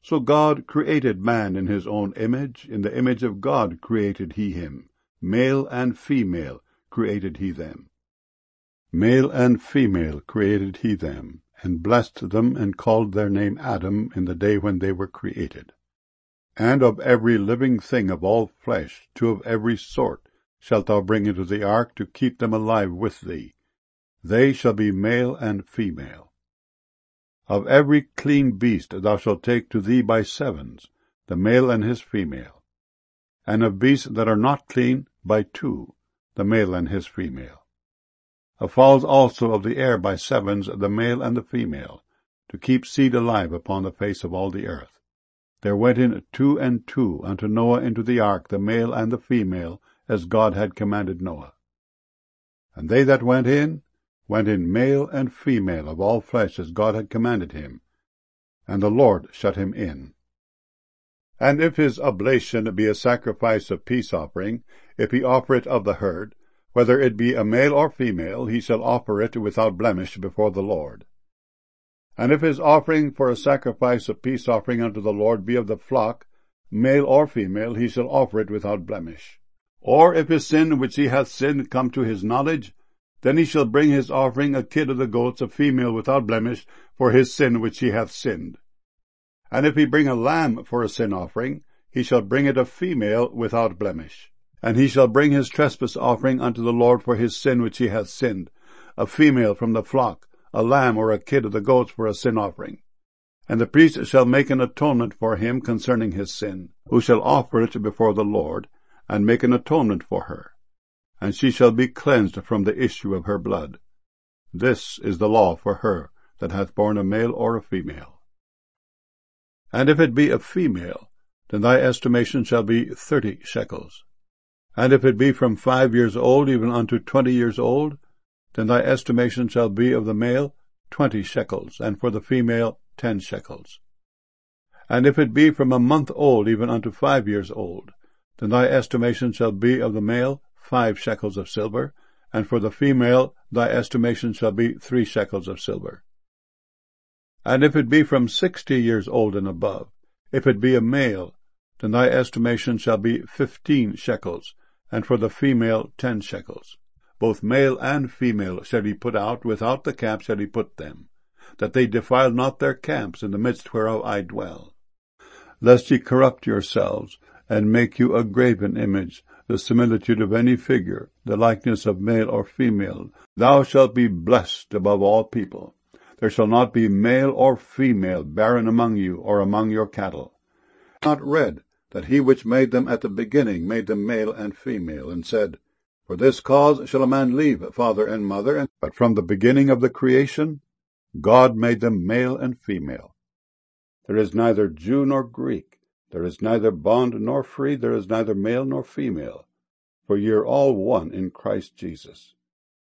So God created man in his own image. In the image of God created he him. Male and female created he them. Male and female created he them, and blessed them, and called their name Adam in the day when they were created. And of every living thing of all flesh, 2 of every sort, shalt thou bring into the ark, to keep them alive with thee. They shall be male and female. Of every clean beast thou shalt take to thee by 7s, the male and his female. And of beasts that are not clean, by 2, the male and his female. Of fowls also of the air by 7s, the male and the female, to keep seed alive upon the face of all the earth. There went in 2 and 2 unto Noah into the ark, the male and the female, as God had commanded Noah. And they that went in male and female of all flesh, as God had commanded him. And the Lord shut him in. And if his oblation be a sacrifice of peace offering, if he offer it of the herd, whether it be a male or female, he shall offer it without blemish before the Lord. And if his offering for a sacrifice of peace offering unto the Lord be of the flock, male or female, he shall offer it without blemish. Or if his sin which he hath sinned come to his knowledge, then he shall bring his offering a kid of the goats, a female without blemish, for his sin which he hath sinned. And if he bring a lamb for a sin offering, he shall bring it a female without blemish. And he shall bring his trespass offering unto the Lord for his sin which he hath sinned, a female from the flock, a lamb or a kid of the goats for a sin offering. And the priest shall make an atonement for him concerning his sin, who shall offer it before the Lord, and make an atonement for her. And she shall be cleansed from the issue of her blood. This is the law for her that hath borne a male or a female. And if it be a female, then thy estimation shall be 30 shekels. And if it be from 5 years old even unto 20 years old, then thy estimation shall be of the male 20 shekels, and for the female 10 shekels. And if it be from a month old even unto 5 years old, then thy estimation shall be of the male 5 shekels of silver, and for the female thy estimation shall be 3 shekels of silver. And if it be from 60 years old and above, if it be a male, then thy estimation shall be 15 shekels, and for the female 10 shekels. Both male and female shall he put out, without the camp shall he put them, that they defile not their camps in the midst whereof I dwell. Lest ye corrupt yourselves, and make you a graven image, the similitude of any figure, the likeness of male or female. Thou shalt be blessed above all people. There shall not be male or female barren among you, or among your cattle. Not read that he which made them at the beginning made them male and female, and said, For this cause shall a man leave father and mother, but from the beginning of the creation God made them male and female. There is neither Jew nor Greek, there is neither bond nor free, there is neither male nor female, for ye are all one in Christ Jesus.